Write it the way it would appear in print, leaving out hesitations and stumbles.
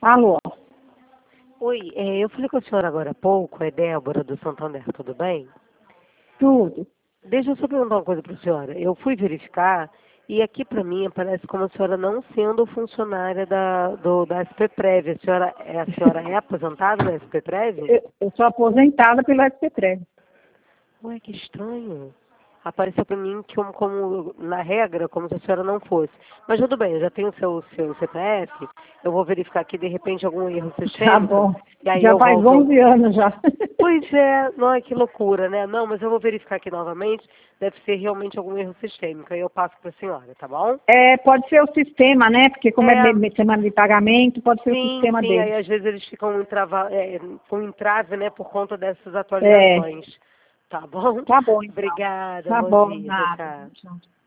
Alô? Oi, eu falei com a senhora agora há pouco, é Débora do Santander, tudo bem? Tudo. Deixa eu só perguntar uma coisa para a senhora. Eu fui verificar e aqui para mim aparece como a senhora não sendo funcionária da SPPrev. A senhora é aposentada da SPPrev? Eu sou aposentada pela SPTREV. Ué, que estranho. Apareceu para mim que na regra, como se a senhora não fosse. Mas tudo bem, eu já tenho o seu CPF, eu vou verificar aqui de repente algum erro Tá sistêmico, bom. e aí Já eu faz volto. 11 anos já. Pois é, não é que loucura, né? Não, mas eu vou verificar aqui novamente, deve ser realmente algum erro sistêmico, aí eu passo para a senhora, tá bom? Pode ser o sistema, né? Porque como é É, semana de pagamento, pode ser o sim, sistema sim, dele. aí às vezes eles ficam com entrave, né, por conta dessas É, atualizações. Tá bom? tá bom então. Obrigada, Tá bom bom, dia, tchau, nada. tchau. Tchau.